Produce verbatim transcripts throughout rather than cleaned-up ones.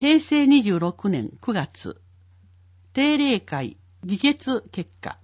へいせいにじゅうろくねんくがつ、定例会議決結果。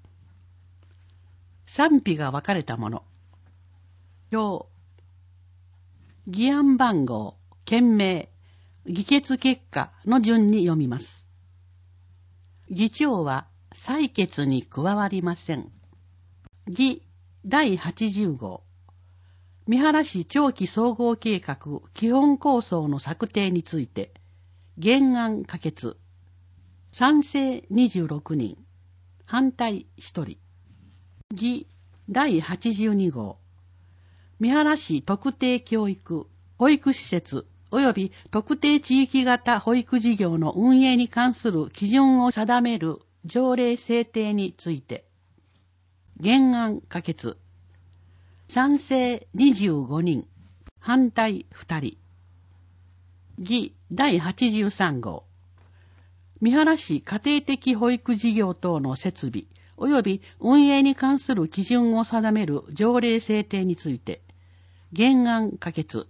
賛否が分かれたもの。表。議案番号、件名、議決結果の順に読みます。議長は採決に加わりません。議だいはちじゅう号。三原市長期総合計画基本構想の策定について、原案可決。賛成にじゅうろくにん、反対ひとり。議だいはちじゅうに号。三原市特定教育、保育施設及び特定地域型保育事業の運営に関する基準を定める条例制定について、原案可決。賛成にじゅうごにん、反対ふたり。議だいはちじゅうさん号。三原市家庭的保育事業等の設備及び運営に関する基準を定める条例制定について、原案可決。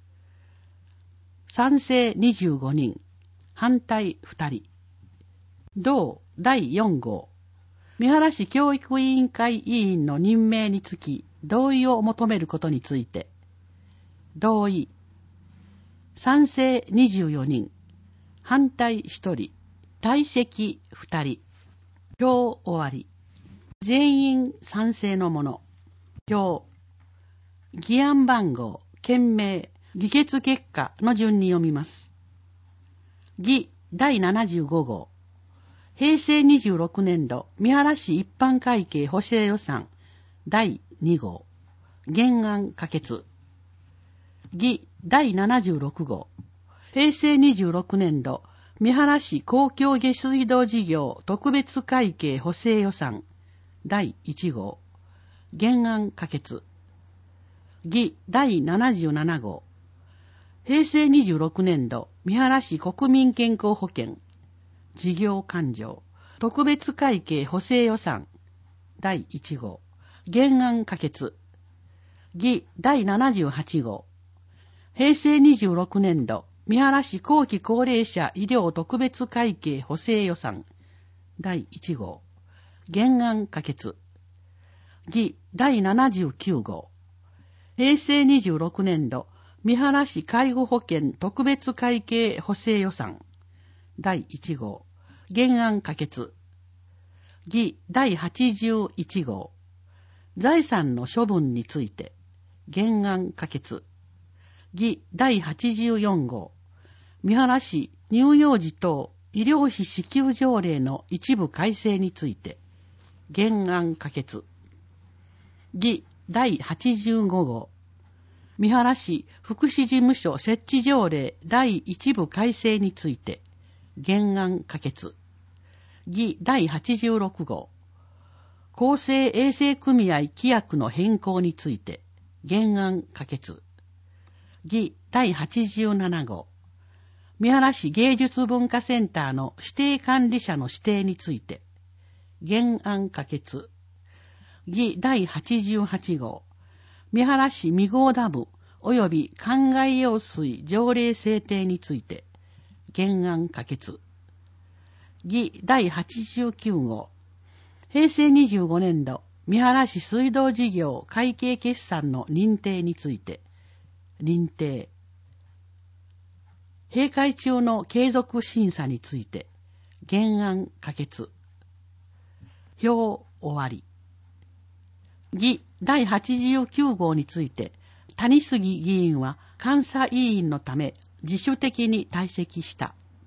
賛成にじゅうごにん、反対ふたり。同だいよん号。三原市教育委員会委員の任命につき同意を求めることについて、同意。賛成にじゅうよにん、反対ひとり、退席ふたり。表終わり。全員賛成のもの。表。議案番号、件名、議決結果の順に読みます。議だいななじゅうご号。へいせいにじゅうろくねん度三原市一般会計補正予算だいに号。原案可決。議だいななじゅうろく号。へいせいにじゅうろくねん度三原市公共下水道事業特別会計補正予算だいいち号。原案可決。議だいななじゅうなな号。へいせいにじゅうろくねん度三原市国民健康保険事業勘定特別会計補正予算だいいち号。原案可決。議だいななじゅうはち号。へいせいにじゅうろくねん度三原市後期高齢者医療特別会計補正予算だいいち号。原案可決。議だいななじゅうきゅう号。へいせいにじゅうろくねん度三原市介護保険特別会計補正予算だいいち号。原案可決。議だいはちじゅういち号。財産の処分について原案可決。議だいはちじゅうよん号。三原市乳幼児等医療費支給条例の一部改正について原案可決。議だいはちじゅうご号。三原市福祉事務所設置条例第一部改正について原案可決。議だいはちじゅうろく号。公正衛生組合規約の変更について原案可決。議だいはちじゅうなな号。三原市芸術文化センターの指定管理者の指定について原案可決。議だいはちじゅうはち号。三原市未郷ダム及び灌漑用水条例制定について原案可決。議だいはちじゅうきゅう号。へいせいにじゅうごねん度三原市水道事業会計決算の認定について認定。閉会中の継続審査について原案可決。表終わり。議だいはちじゅうきゅう号について谷杉議員は監査委員のため自主的に退席した。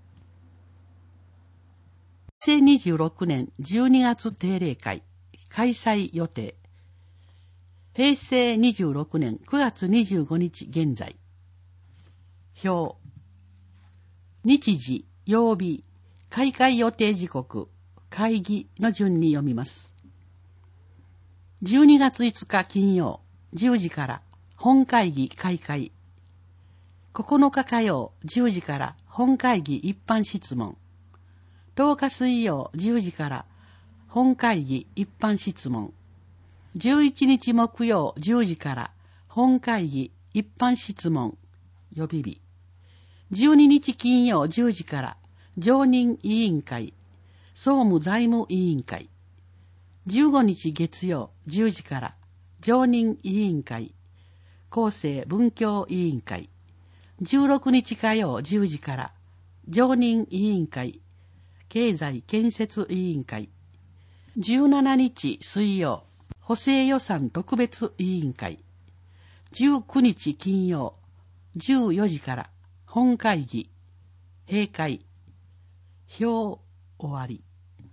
へいせいにじゅうろくねんじゅうにがつ定例会開催予定。へいせいにじゅうろくねんくがつにじゅうご日現在。表。日時、曜日、開会予定時刻、会議の順に読みます。じゅうにがついつか金曜、じゅうじから本会議開会。ここのか火曜、じゅうじから本会議一般質問。とおか水曜、じゅうじから本会議一般質問。じゅういちにち木曜、じゅうじから本会議一般質問予備日。 じゅうににち金曜じゅうじから常任委員会、総務財務委員会。じゅうごにち月曜じゅうじから常任委員会、厚生文教委員会。じゅうろくにち火曜じゅうじから常任委員会、経済建設委員会。じゅうしちにち水曜、補正予算特別委員会。じゅうくにち金曜、じゅうよじから本会議、閉会。表終わり。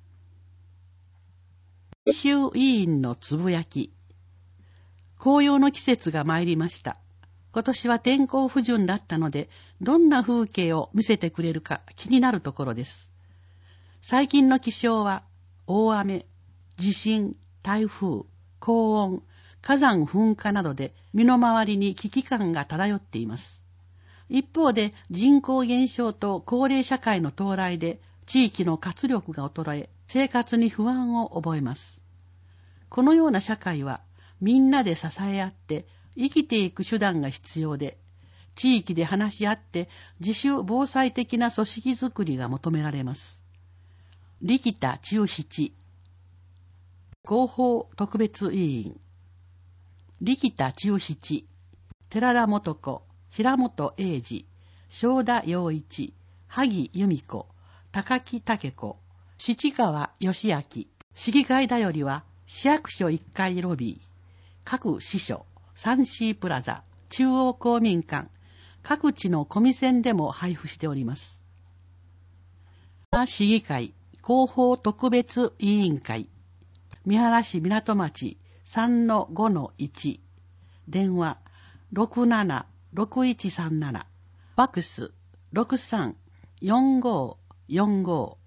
衆委員のつぶやき。紅葉の季節が参りました。今年は天候不順だったので、どんな風景を見せてくれるか気になるところです。最近の気象は、大雨、地震、台風、高温、火山噴火などで身の回りに危機感が漂っています。一方で人口減少と高齢社会の到来で地域の活力が衰え、生活に不安を覚えます。このような社会はみんなで支え合って生きていく手段が必要で、地域で話し合って自主防災的な組織づくりが求められます。力田中七、広報特別委員。力田中七、寺田素子、平本英二、正田洋一、萩由美子、高木武子、七川義明。市議会だよりは市役所いっかいロビー、各支所、サンシープラザ、中央公民館、各地のコミセンでも配布しております。市議会広報特別委員会、三原市港町 さんのごのいち、電話 ろくななろくいちさんなな、ファックス ろくさんよんごよんご